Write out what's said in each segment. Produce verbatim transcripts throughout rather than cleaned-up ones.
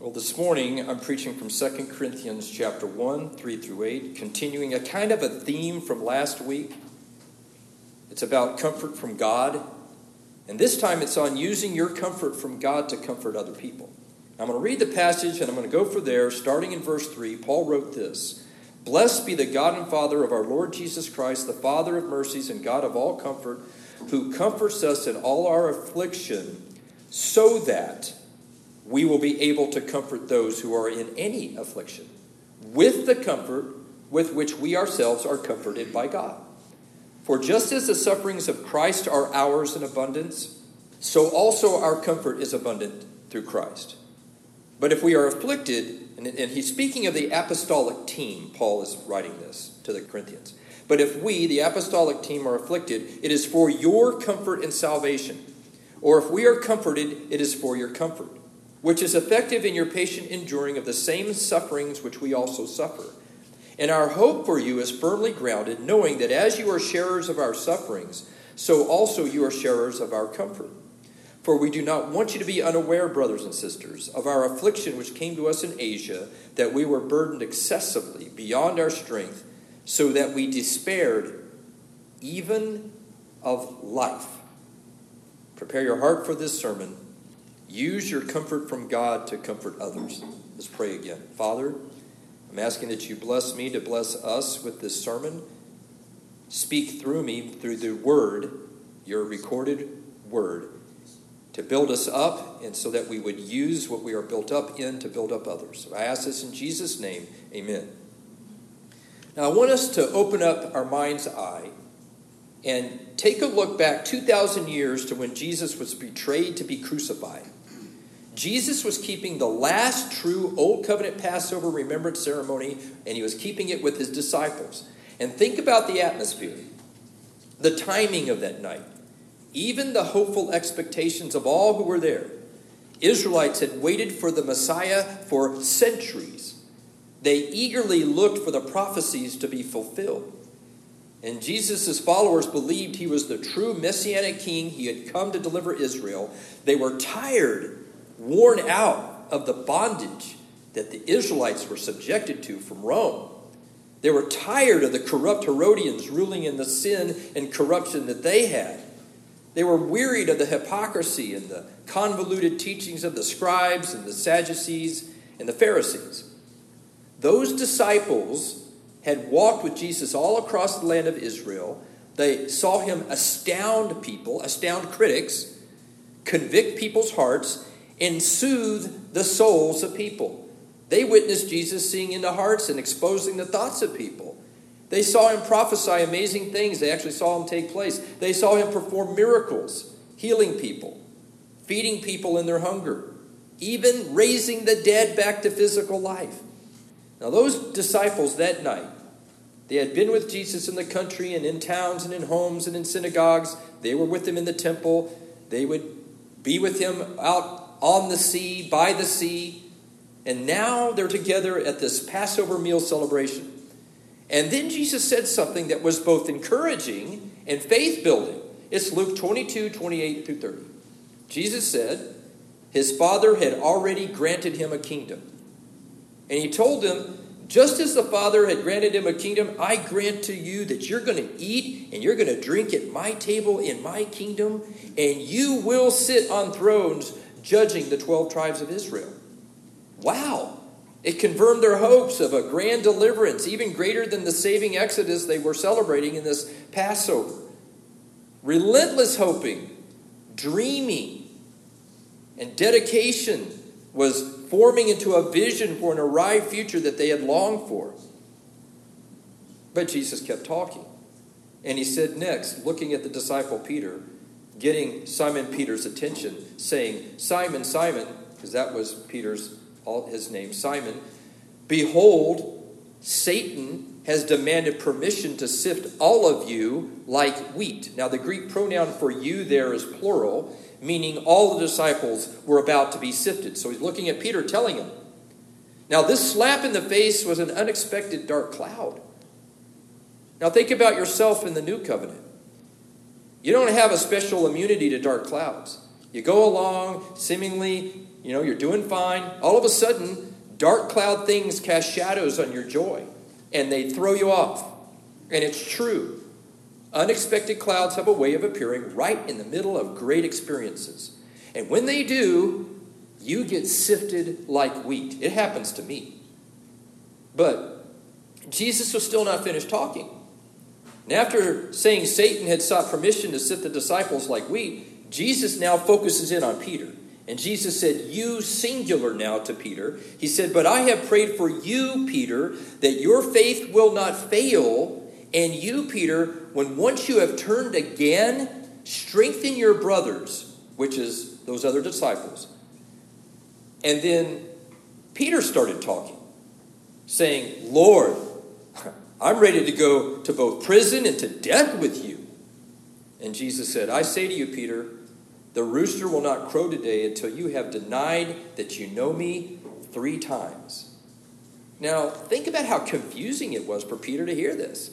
Well, this morning I'm preaching from Second Corinthians chapter one, three through eight, continuing a kind of a theme from last week. It's about comfort from God, and this time it's on using your comfort from God to comfort other people. I'm going to read the passage, and I'm going to go from there. Starting in verse three, Paul wrote this: "Blessed be the God and Father of our Lord Jesus Christ, the Father of mercies and God of all comfort, who comforts us in all our affliction, so that we will be able to comfort those who are in any affliction, with the comfort with which we ourselves are comforted by God. For just as the sufferings of Christ are ours in abundance, so also our comfort is abundant through Christ. But if we are afflicted," and, and he's speaking of the apostolic team, Paul is writing this to the Corinthians. "But if we, the apostolic team, are afflicted, it is for your comfort and salvation. Or if we are comforted, it is for your comfort, which is effective in your patient enduring of the same sufferings which we also suffer. And our hope for you is firmly grounded, knowing that as you are sharers of our sufferings, so also you are sharers of our comfort. For we do not want you to be unaware, brothers and sisters, of our affliction which came to us in Asia, that we were burdened excessively beyond our strength, so that we despaired even of life. Prepare your heart for this sermon. Use your comfort from God to comfort others." Let's pray again. Father, I'm asking that you bless me to bless us with this sermon. Speak through me, through the word, your recorded word, to build us up, and so that we would use what we are built up in to build up others. I ask this in Jesus' name, amen. Now I want us to open up our mind's eye and take a look back two thousand years to when Jesus was betrayed to be crucified. Jesus was keeping the last true Old Covenant Passover remembrance ceremony, and he was keeping it with his disciples. And think about the atmosphere, the timing of that night, even the hopeful expectations of all who were there. Israelites had waited for the Messiah for centuries. They eagerly looked for the prophecies to be fulfilled. And Jesus' followers believed he was the true Messianic king. He had come to deliver Israel. They were tired, worn out of the bondage that the Israelites were subjected to from Rome. They were tired of the corrupt Herodians ruling in the sin and corruption that they had. They were wearied of the hypocrisy and the convoluted teachings of the scribes and the Sadducees and the Pharisees. Those disciples had walked with Jesus all across the land of Israel. They saw him astound people, astound critics, convict people's hearts, and soothe the souls of people. They witnessed Jesus seeing into hearts and exposing the thoughts of people. They saw him prophesy amazing things. They actually saw him take place. They saw him perform miracles, healing people, feeding people in their hunger, even raising the dead back to physical life. Now those disciples that night, they had been with Jesus in the country and in towns and in homes and in synagogues. They were with him in the temple. They would be with him out on the sea, by the sea. And now they're together at this Passover meal celebration. And then Jesus said something that was both encouraging and faith-building. It's Luke twenty-two, twenty-eight through thirty. Jesus said his Father had already granted him a kingdom. And he told them, just as the Father had granted him a kingdom, I grant to you that you're going to eat and you're going to drink at my table in my kingdom, and you will sit on thrones judging the twelve tribes of Israel. Wow! It confirmed their hopes of a grand deliverance, even greater than the saving exodus they were celebrating in this Passover. Relentless hoping, dreaming, and dedication was forming into a vision for an arrived future that they had longed for. But Jesus kept talking. And he said next, looking at the disciple Peter, getting Simon Peter's attention, saying, Simon, Simon, because that was Peter's, all his name, Simon, behold, Satan has demanded permission to sift all of you like wheat. Now the Greek pronoun for you there is plural, meaning all the disciples were about to be sifted. So he's looking at Peter, telling him. Now this slap in the face was an unexpected dark cloud. Now think about yourself in the new covenant. You don't have a special immunity to dark clouds. You go along seemingly You know, you're doing fine. All of a sudden, dark cloud things cast shadows on your joy, and they throw you off. And it's true. Unexpected clouds have a way of appearing right in the middle of great experiences. And when they do, you get sifted like wheat. It happens to me. But Jesus was still not finished talking. And after saying Satan had sought permission to sift the disciples like wheat, Jesus now focuses in on Peter. And Jesus said, you singular now to Peter. He said, but I have prayed for you, Peter, that your faith will not fail. And you, Peter, when once you have turned again, strengthen your brothers, which is those other disciples. And then Peter started talking, saying, Lord, I'm ready to go to both prison and to death with you. And Jesus said, I say to you, Peter, the rooster will not crow today until you have denied that you know me three times. Now, think about how confusing it was for Peter to hear this.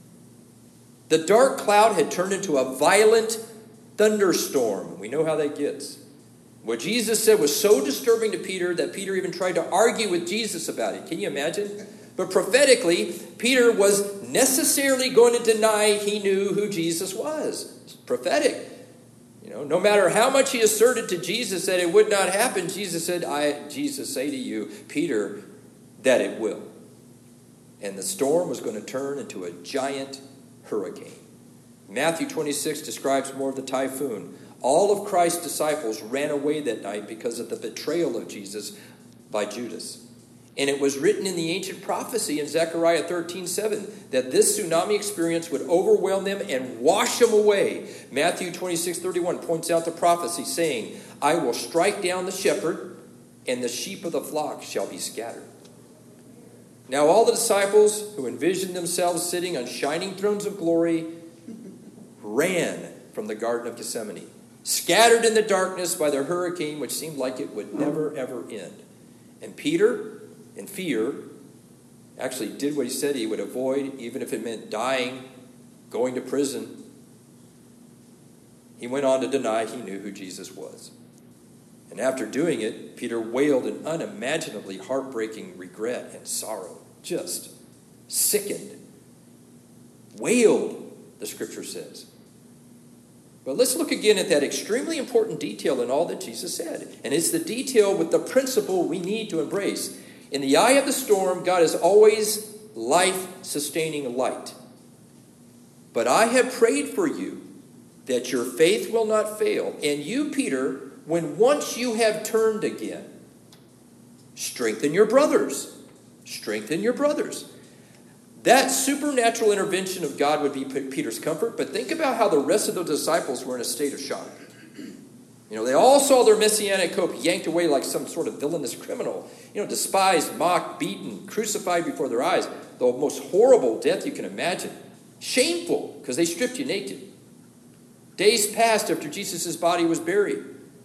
The dark cloud had turned into a violent thunderstorm. We know how that gets. What Jesus said was so disturbing to Peter that Peter even tried to argue with Jesus about it. Can you imagine? But prophetically, Peter was necessarily going to deny he knew who Jesus was. It's prophetic. You know, no matter how much he asserted to Jesus that it would not happen, Jesus said, I, Jesus say to you, Peter, that it will. And the storm was going to turn into a giant hurricane. Matthew twenty-six describes more of the typhoon. All of Christ's disciples ran away that night because of the betrayal of Jesus by Judas. And it was written in the ancient prophecy in Zechariah thirteen seven that this tsunami experience would overwhelm them and wash them away. Matthew twenty-six thirty-one points out the prophecy saying, I will strike down the shepherd, and the sheep of the flock shall be scattered. Now all the disciples who envisioned themselves sitting on shining thrones of glory ran from the Garden of Gethsemane, scattered in the darkness by the hurricane which seemed like it would never, ever end. And Peter, in fear, actually did what he said he would avoid, even if it meant dying, going to prison. He went on to deny he knew who Jesus was. And after doing it, Peter wailed in unimaginably heartbreaking regret and sorrow. Just sickened. Wailed, the scripture says. But let's look again at that extremely important detail in all that Jesus said. And it's the detail with the principle we need to embrace. In the eye of the storm, God is always life-sustaining light. But I have prayed for you that your faith will not fail. And you, Peter, when once you have turned again, strengthen your brothers. Strengthen your brothers. That supernatural intervention of God would be Peter's comfort, but think about how the rest of the disciples were in a state of shock. You know, they all saw their messianic hope yanked away like some sort of villainous criminal. You know, despised, mocked, beaten, crucified before their eyes. The most horrible death you can imagine. Shameful, because they stripped you naked. Days passed after Jesus' body was buried.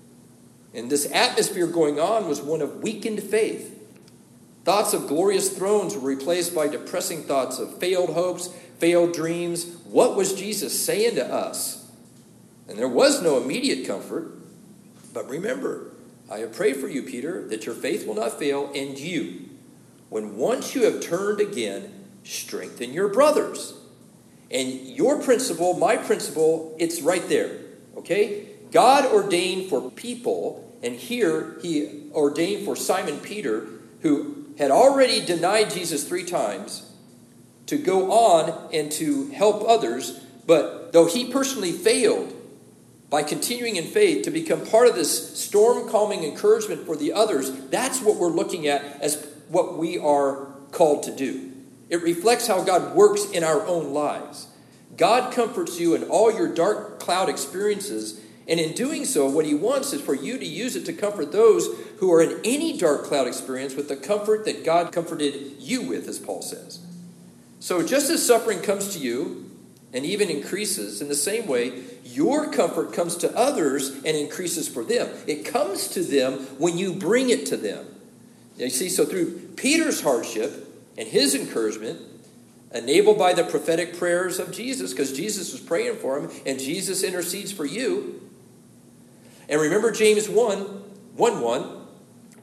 And this atmosphere going on was one of weakened faith. Thoughts of glorious thrones were replaced by depressing thoughts of failed hopes, failed dreams. What was Jesus saying to us? And there was no immediate comfort. But remember, I have prayed for you, Peter, that your faith will not fail, and you, when once you have turned again, strengthen your brothers. And your principle, my principle, it's right there. Okay? God ordained for people, and here he ordained for Simon Peter, who had already denied Jesus three times, to go on and to help others. But though he personally failed by continuing in faith to become part of this storm-calming encouragement for the others, that's what we're looking at as what we are called to do. It reflects how God works in our own lives. God comforts you in all your dark cloud experiences, and in doing so, what he wants is for you to use it to comfort those who are in any dark cloud experience with the comfort that God comforted you with, as Paul says. So just as suffering comes to you and even increases, in the same way, your comfort comes to others and increases for them. It comes to them when you bring it to them. You see, so through Peter's hardship and his encouragement, enabled by the prophetic prayers of Jesus, because Jesus was praying for him, and Jesus intercedes for you. And remember James one, one, one,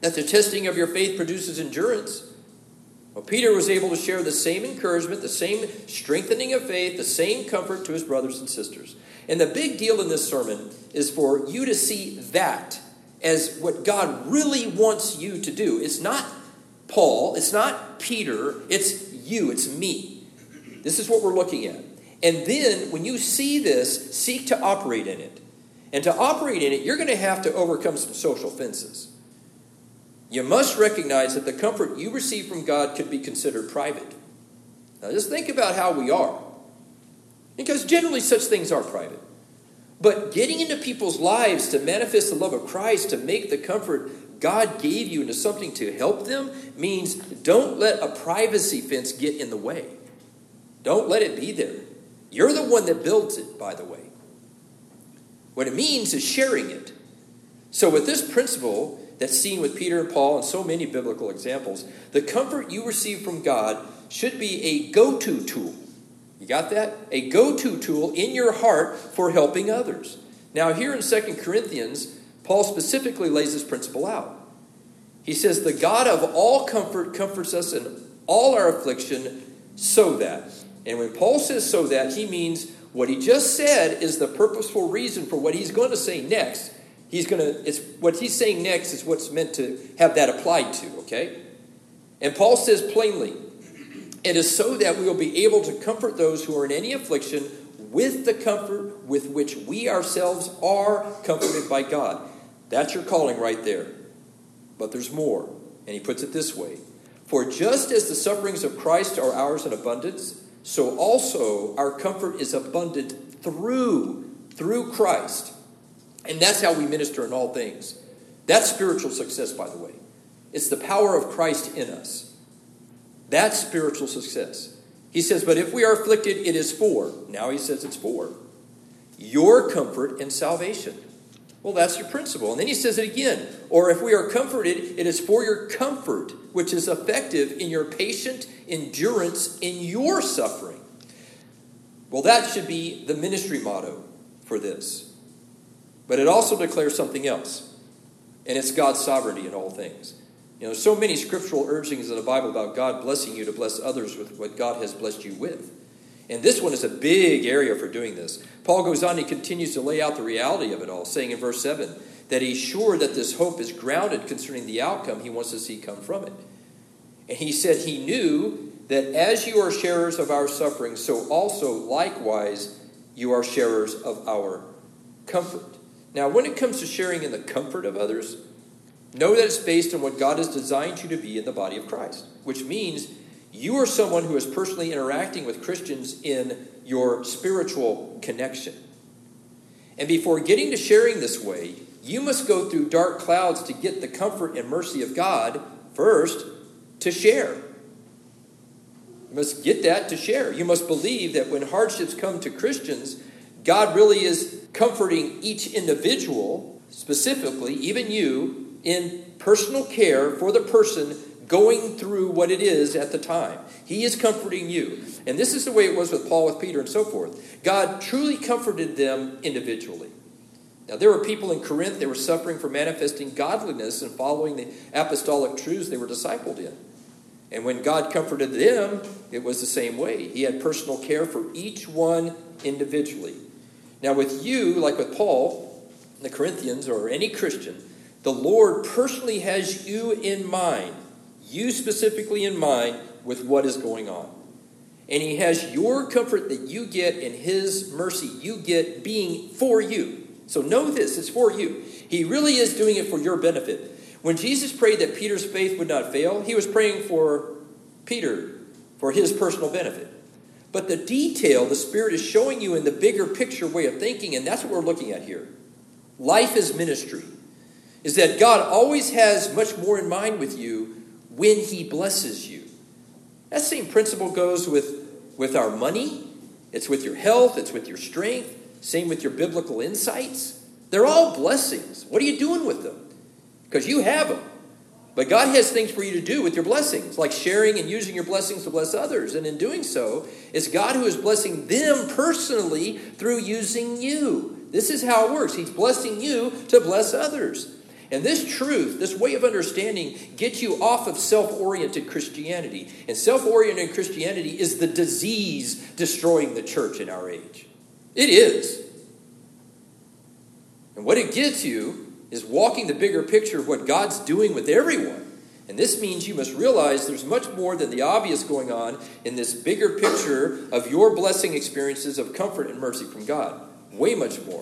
that the testing of your faith produces endurance. Well, Peter was able to share the same encouragement, the same strengthening of faith, the same comfort to his brothers and sisters. And the big deal in this sermon is for you to see that as what God really wants you to do. It's not Paul, it's not Peter, it's you, it's me. This is what we're looking at. And then when you see this, seek to operate in it. And to operate in it, you're going to have to overcome some social fences. You must recognize that the comfort you receive from God could be considered private. Now just think about how we are. Because generally such things are private. But getting into people's lives to manifest the love of Christ, to make the comfort God gave you into something to help them, means don't let a privacy fence get in the way. Don't let it be there. You're the one that builds it, by the way. What it means is sharing it. So with this principle that's seen with Peter and Paul and so many biblical examples, the comfort you receive from God should be a go-to tool. You got that? A go-to tool in your heart for helping others. Now here in Second Corinthians, Paul specifically lays this principle out. He says, the God of all comfort comforts us in all our affliction, so that. And when Paul says so that, he means what he just said is the purposeful reason for what he's going to say next. He's going to, it's what he's saying next is what's meant to have that applied to, okay? And Paul says plainly, it is so that we will be able to comfort those who are in any affliction with the comfort with which we ourselves are comforted by God. That's your calling right there. But there's more. And he puts it this way. For just as the sufferings of Christ are ours in abundance, so also our comfort is abundant through, through Christ. And that's how we minister in all things. That's spiritual success, by the way. It's the power of Christ in us. That's spiritual success. He says, but if we are afflicted, it is for. Now he says it's for your comfort and salvation. Well, that's your principle. And then he says it again. Or if we are comforted, it is for your comfort, which is effective in your patient endurance in your suffering. Well, that should be the ministry motto for this. But it also declares something else. And it's God's sovereignty in all things. You know, there's so many scriptural urgings in the Bible about God blessing you to bless others with what God has blessed you with. And this one is a big area for doing this. Paul goes on, he continues to lay out the reality of it all, saying in verse seven that he's sure that this hope is grounded concerning the outcome he wants to see come from it. And he said he knew that as you are sharers of our suffering, so also likewise you are sharers of our comfort. Now, when it comes to sharing in the comfort of others, know that it's based on what God has designed you to be in the body of Christ, which means you are someone who is personally interacting with Christians in your spiritual connection. And before getting to sharing this way, you must go through dark clouds to get the comfort and mercy of God first to share. You must get that to share. You must believe that when hardships come to Christians, God really is comforting each individual, specifically, even you, in personal care for the person going through what it is at the time. He is comforting you. And this is the way it was with Paul, with Peter, and so forth. God truly comforted them individually. Now, there were people in Corinth that were suffering for manifesting godliness and following the apostolic truths they were discipled in. And when God comforted them, it was the same way. He had personal care for each one individually. Now, with you, like with Paul, the Corinthians, or any Christian, the Lord personally has you in mind, you specifically in mind, with what is going on. And he has your comfort that you get and his mercy you get being for you. So know this, it's for you. He really is doing it for your benefit. When Jesus prayed that Peter's faith would not fail, he was praying for Peter, for his personal benefit. But the detail the Spirit is showing you in the bigger picture way of thinking, and that's what we're looking at here. Life is ministry. Is that God always has much more in mind with you when he blesses you. That same principle goes with, with our money. It's with your health. It's with your strength. Same with your biblical insights. They're all blessings. What are you doing with them? Because you have them. But God has things for you to do with your blessings, like sharing and using your blessings to bless others. And in doing so, it's God who is blessing them personally through using you. This is how it works. He's blessing you to bless others. And this truth, this way of understanding, gets you off of self-oriented Christianity. And self-oriented Christianity is the disease destroying the church in our age. It is. And what it gets you is walking the bigger picture of what God's doing with everyone. And this means you must realize there's much more than the obvious going on in this bigger picture of your blessing experiences of comfort and mercy from God. Way much more.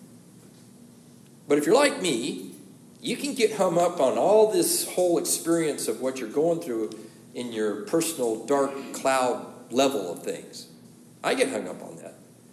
But if you're like me, you can get hung up on all this whole experience of what you're going through in your personal dark cloud level of things. I get hung up on that.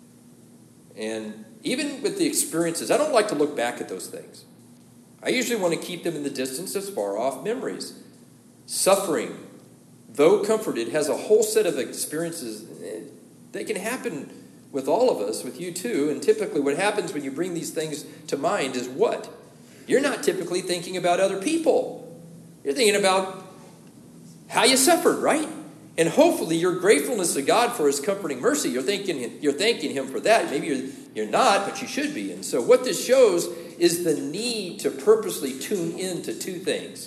And even with the experiences, I don't like to look back at those things. I usually want to keep them in the distance as far off memories. Suffering, though comforted, has a whole set of experiences that can happen with all of us, with you too. And typically what happens when you bring these things to mind is what? You're not typically thinking about other people. You're thinking about how you suffered, right? And hopefully your gratefulness to God for his comforting mercy, you're thinking, you're thanking him for that. Maybe you're, you're not, but you should be. And so what this shows is the need to purposely tune into two things.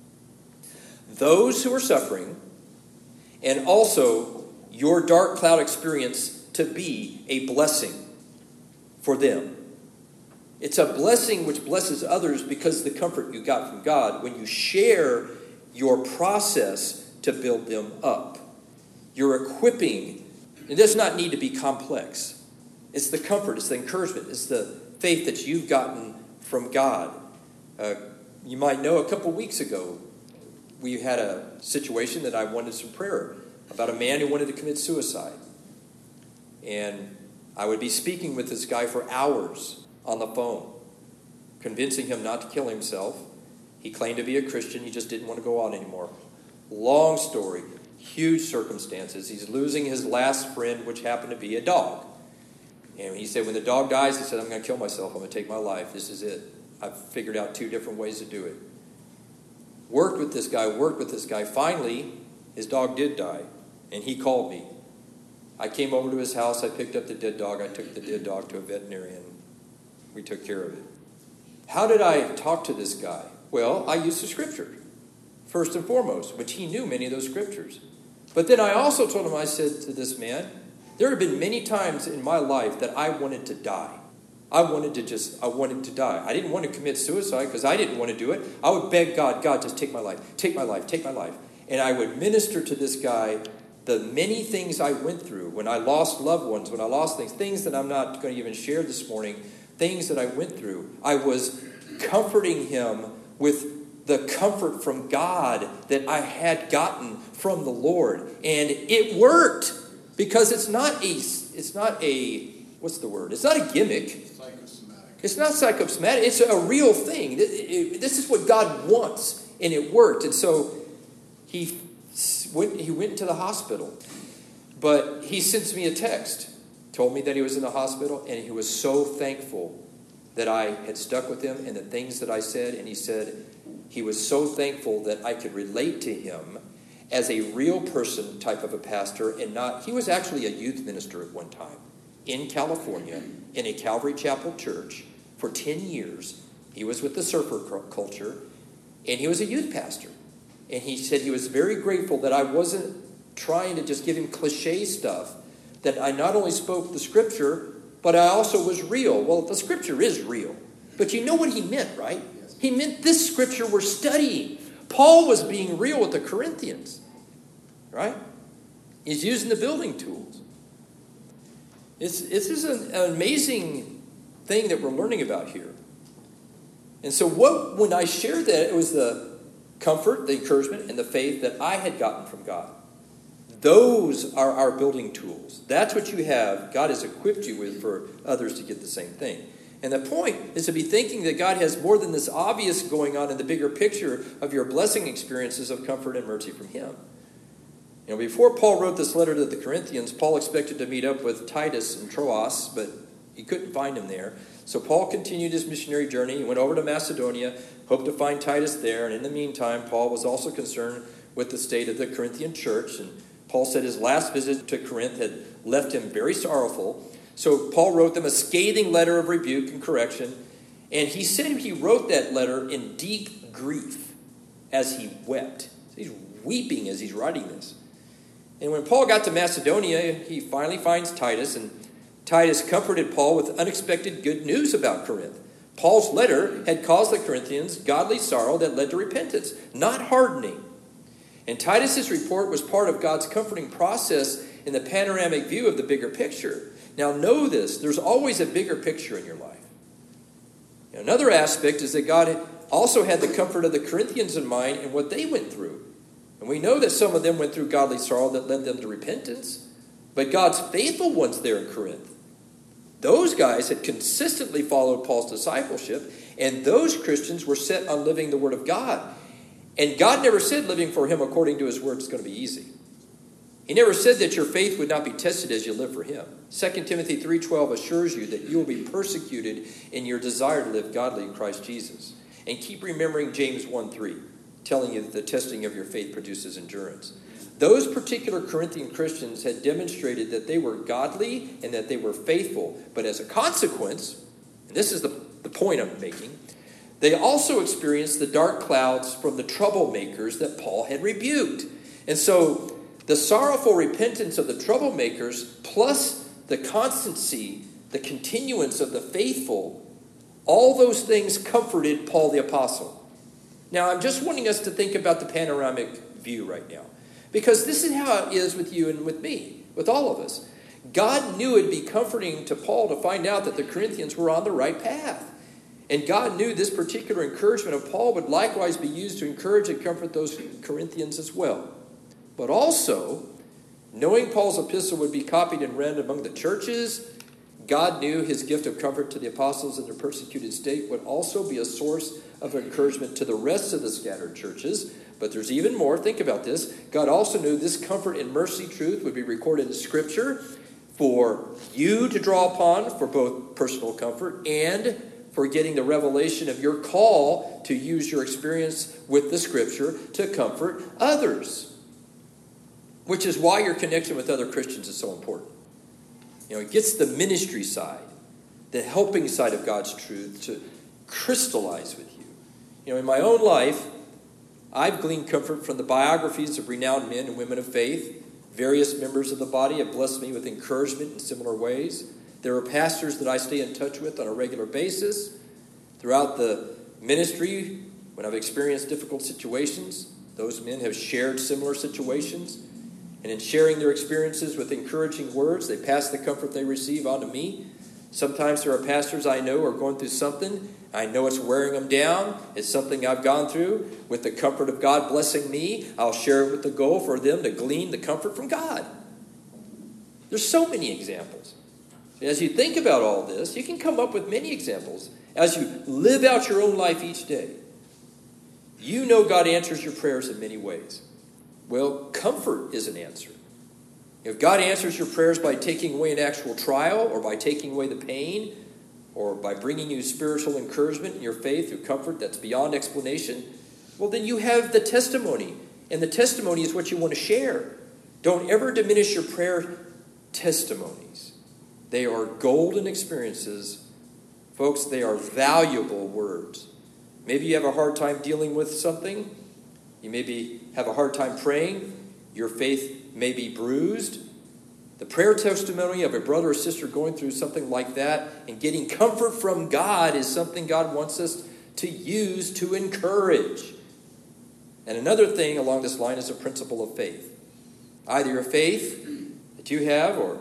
Those who are suffering, and also your dark cloud experience to be a blessing for them. It's a blessing which blesses others because of the comfort you got from God when you share your process to build them up. Your equipping, it does not need to be complex. It's the comfort, it's the encouragement, it's the faith that you've gotten from God. Uh, you might know a couple weeks ago, we had a situation that I wanted some prayer about a man who wanted to commit suicide. And I would be speaking with this guy for hours on the phone, convincing him not to kill himself. He claimed to be a Christian. He just didn't want to go on anymore. Long story, huge circumstances. He's losing his last friend, which happened to be a dog. And he said, when the dog dies, he said, I'm going to kill myself. I'm going to take my life. This is it. I've figured out two different ways to do it. Worked with this guy, worked with this guy. Finally, his dog did die, and he called me. I came over to his house. I picked up the dead dog. I took the dead dog to a veterinarian. We took care of it. How did I talk to this guy? Well, I used the scripture, first and foremost, which he knew many of those scriptures. But then I also told him, I said to this man, there have been many times in my life that I wanted to die. I wanted to just, I wanted to die. I didn't want to commit suicide because I didn't want to do it. I would beg God, God, just take my life, take my life, take my life. And I would minister to this guy the many things I went through when I lost loved ones, when I lost things, things that I'm not going to even share this morning, things that I went through. I was comforting him with the comfort from God that I had gotten from the Lord. And it worked because it's not a, it's not a, what's the word? It's not a gimmick. It's not psychosomatic. It's a real thing. This is what God wants, and it worked. And so he went, he went into the hospital. But he sends me a text, told me that he was in the hospital, and he was so thankful that I had stuck with him and the things that I said. And he said he was so thankful that I could relate to him as a real person type of a pastor and not, he was actually a youth minister at one time in California in a Calvary Chapel church for ten years. He was with the surfer culture, and he was a youth pastor. And he said he was very grateful that I wasn't trying to just give him cliche stuff, that I not only spoke the scripture, but I also was real. Well, the scripture is real. But you know what he meant, right? He meant this scripture we're studying. Paul was being real with the Corinthians, right? He's using the building tools. It's, this is an, an amazing thing that we're learning about here. And so what, when I shared that, it was the comfort, the encouragement, and the faith that I had gotten from God. Those are our building tools. That's what you have, God has equipped you with for others to get the same thing. And the point is to be thinking that God has more than this obvious going on in the bigger picture of your blessing experiences of comfort and mercy from him. You know, before Paul wrote this letter to the Corinthians, Paul expected to meet up with Titus in Troas, but he couldn't find him there. So Paul continued his missionary journey. He went over to Macedonia, hoped to find Titus there. And in the meantime, Paul was also concerned with the state of the Corinthian church. And Paul said his last visit to Corinth had left him very sorrowful. So Paul wrote them a scathing letter of rebuke and correction. And he said he wrote that letter in deep grief as he wept. He's weeping as he's writing this. And when Paul got to Macedonia, he finally finds Titus, and Titus comforted Paul with unexpected good news about Corinth. Paul's letter had caused the Corinthians godly sorrow that led to repentance, not hardening. And Titus's report was part of God's comforting process in the panoramic view of the bigger picture. Now know this, there's always a bigger picture in your life. Another aspect is that God also had the comfort of the Corinthians in mind and what they went through. And we know that some of them went through godly sorrow that led them to repentance. But God's faithful ones there in Corinth, those guys had consistently followed Paul's discipleship, and those Christians were set on living the Word of God. And God never said living for Him according to His Word is going to be easy. He never said that your faith would not be tested as you live for Him. Second Timothy three twelve assures you that you will be persecuted in your desire to live godly in Christ Jesus. And keep remembering James one three, telling you that the testing of your faith produces endurance. Those particular Corinthian Christians had demonstrated that they were godly and that they were faithful. But as a consequence, and this is the, the point I'm making, they also experienced the dark clouds from the troublemakers that Paul had rebuked. And so the sorrowful repentance of the troublemakers plus the constancy, the continuance of the faithful, all those things comforted Paul the Apostle. Now, I'm just wanting us to think about the panoramic view right now. Because this is how it is with you and with me, with all of us. God knew it'd be comforting to Paul to find out that the Corinthians were on the right path. And God knew this particular encouragement of Paul would likewise be used to encourage and comfort those Corinthians as well. But also, knowing Paul's epistle would be copied and read among the churches, God knew his gift of comfort to the apostles in their persecuted state would also be a source of encouragement to the rest of the scattered churches. But there's even more. Think about this. God also knew this comfort and mercy truth would be recorded in Scripture for you to draw upon for both personal comfort and for getting the revelation of your call to use your experience with the Scripture to comfort others. Which is why your connection with other Christians is so important. You know, it gets the ministry side, the helping side of God's truth to crystallize with you. You know, in my own life, I've gleaned comfort from the biographies of renowned men and women of faith. Various members of the body have blessed me with encouragement in similar ways. There are pastors that I stay in touch with on a regular basis. Throughout the ministry, when I've experienced difficult situations, those men have shared similar situations. And in sharing their experiences with encouraging words, they pass the comfort they receive on to me. Sometimes there are pastors I know are going through something. I know it's wearing them down. It's something I've gone through. With the comfort of God blessing me, I'll share it with the goal for them to glean the comfort from God. There's so many examples. As you think about all this, you can come up with many examples. As you live out your own life each day, you know God answers your prayers in many ways. Well, comfort is an answer. If God answers your prayers by taking away an actual trial or by taking away the pain or by bringing you spiritual encouragement in your faith through comfort that's beyond explanation, well, then you have the testimony. And the testimony is what you want to share. Don't ever diminish your prayer testimonies. They are golden experiences. Folks, they are valuable words. Maybe you have a hard time dealing with something. You maybe have a hard time praying. Your faith may be bruised. The prayer testimony of a brother or sister going through something like that and getting comfort from God is something God wants us to use to encourage. And another thing along this line is the principle of faith. Either your faith that you have or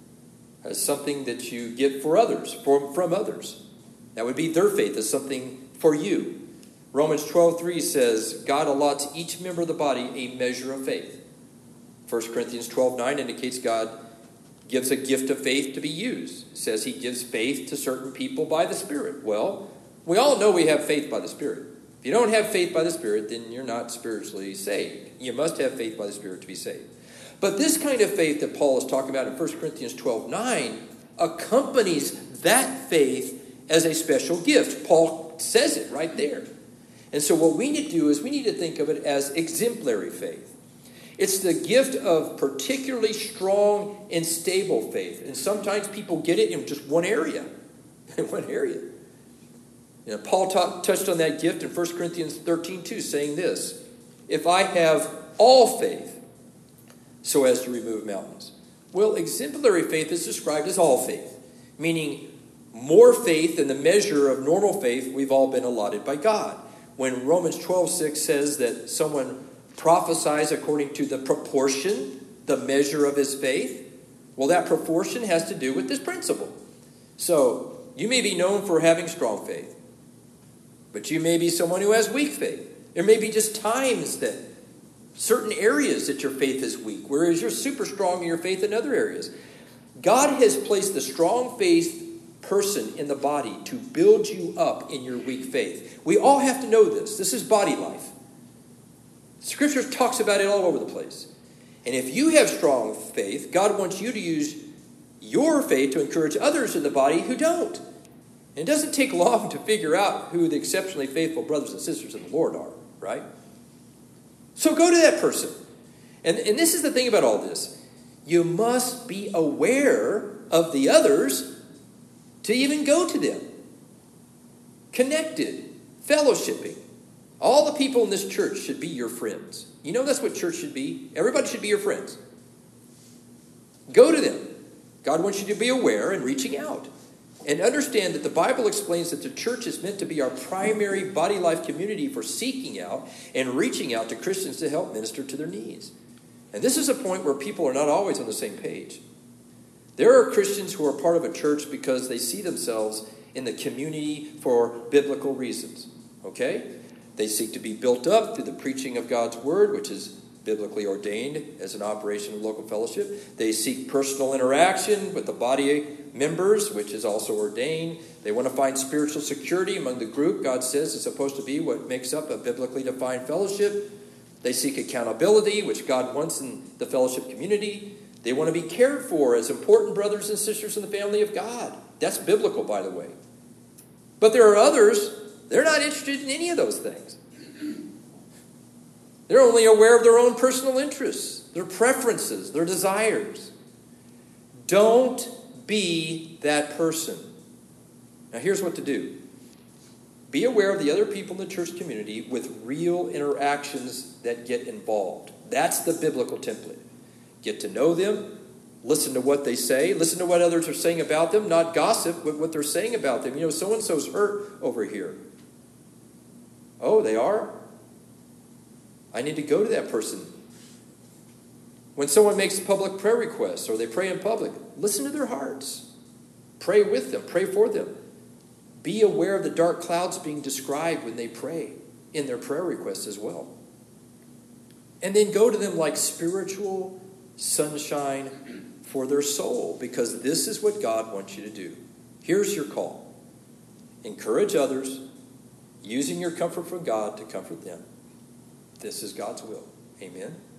as something that you get for others, for, from others. That would be their faith as something for you. Romans twelve three says, God allots each member of the body a measure of faith. First Corinthians twelve nine indicates God gives a gift of faith to be used. It says he gives faith to certain people by the Spirit. Well, we all know we have faith by the Spirit. If you don't have faith by the Spirit, then you're not spiritually saved. You must have faith by the Spirit to be saved. But this kind of faith that Paul is talking about in First Corinthians twelve nine accompanies that faith as a special gift. Paul says it right there. And so what we need to do is we need to think of it as exemplary faith. It's the gift of particularly strong and stable faith. And sometimes people get it in just one area. In one area. You know, Paul ta- touched on that gift in First Corinthians thirteen two, saying this, if I have all faith so as to remove mountains. Well, exemplary faith is described as all faith, meaning more faith than the measure of normal faith we've all been allotted by God. When Romans twelve six says that someone prophesies according to the proportion, the measure of his faith, well, that proportion has to do with this principle. So, you may be known for having strong faith, but you may be someone who has weak faith. There may be just times that certain areas that your faith is weak, whereas you're super strong in your faith in other areas. God has placed the strong faith person in the body to build you up in your weak faith. We all have to know this. This is body life. Scripture talks about it all over the place. And if you have strong faith, God wants you to use your faith to encourage others in the body who don't. And it doesn't take long to figure out who the exceptionally faithful brothers and sisters of the Lord are, right? So go to that person. And, and this is the thing about all this. You must be aware of the others to even go to them. Connected, fellowshipping. All the people in this church should be your friends. You know that's what church should be? Everybody should be your friends. Go to them. God wants you to be aware and reaching out. And understand that the Bible explains that the church is meant to be our primary body life community for seeking out and reaching out to Christians to help minister to their needs. And this is a point where people are not always on the same page. There are Christians who are part of a church because they see themselves in the community for biblical reasons. Okay? They seek to be built up through the preaching of God's word, which is biblically ordained as an operation of local fellowship. They seek personal interaction with the body members, which is also ordained. They want to find spiritual security among the group. God says it's supposed to be what makes up a biblically defined fellowship. They seek accountability, which God wants in the fellowship community. They want to be cared for as important brothers and sisters in the family of God. That's biblical, by the way. But there are others, they're not interested in any of those things. They're only aware of their own personal interests, their preferences, their desires. Don't be that person. Now here's what to do. Be aware of the other people in the church community with real interactions that get involved. That's the biblical template. Get to know them. Listen to what they say. Listen to what others are saying about them. Not gossip, but what they're saying about them. You know, so-and-so's hurt over here. Oh, they are? I need to go to that person. When someone makes public prayer requests or they pray in public, listen to their hearts. Pray with them. Pray for them. Be aware of the dark clouds being described when they pray in their prayer requests as well. And then go to them like spiritual sunshine for their soul, because this is what God wants you to do. Here's your call. Encourage others, using your comfort from God to comfort them. This is God's will. Amen.